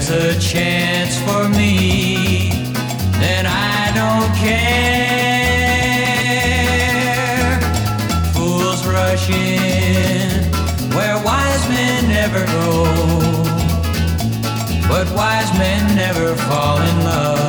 there's a chance for me, then I don't care. Fools rush in where wise men never go, but wise men never fall in love.